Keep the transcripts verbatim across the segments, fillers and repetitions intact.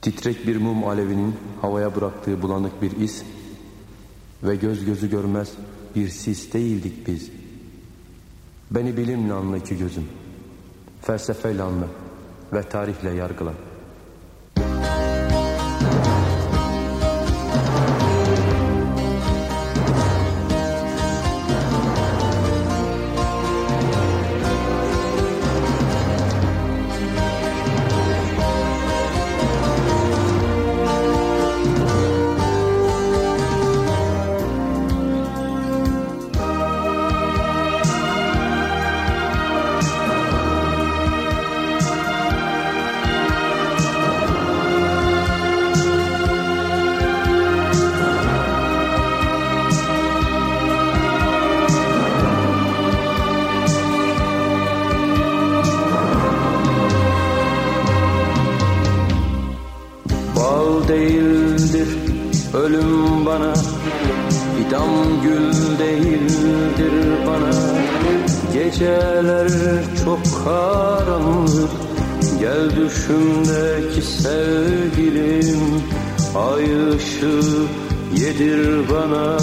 Titrek bir mum alevinin havaya bıraktığı bulanık bir iz ve göz gözü görmez bir sis değildik biz. Beni bilimle anla iki gözüm, felsefeyle anla ve tarihle yargıla. Bal değildir ölüm bana, idam gül değildir bana. Geceler çok karanlık, gel düşümdeki sevgilim. Ay ışığı yedir bana.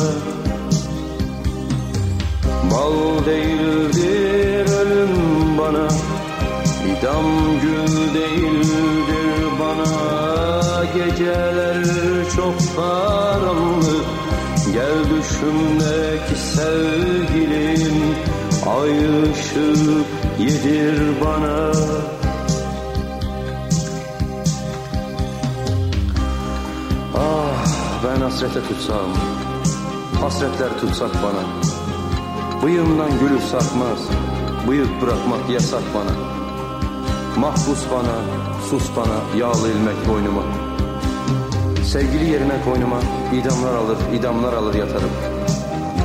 Bal değildir ölüm bana, idam gül değildir bana. Geceler çok karanlık, gel düşümdeki sevgilim. Ay ışığı yedir bana. Ah, ben hasrete tutsam, hasretler tutsak bana. Bıyığımdan gülü sarkmaz, bıyık bırakmak yasak bana. Mahpus bana, sus bana, yağlı ilmek boynuma. Sevgili yerine koynuma, idamlar alır, idamlar alır yatarım.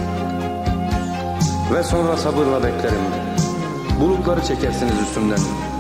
Ve sonra sabırla beklerim, bulutları çekersiniz üstümden.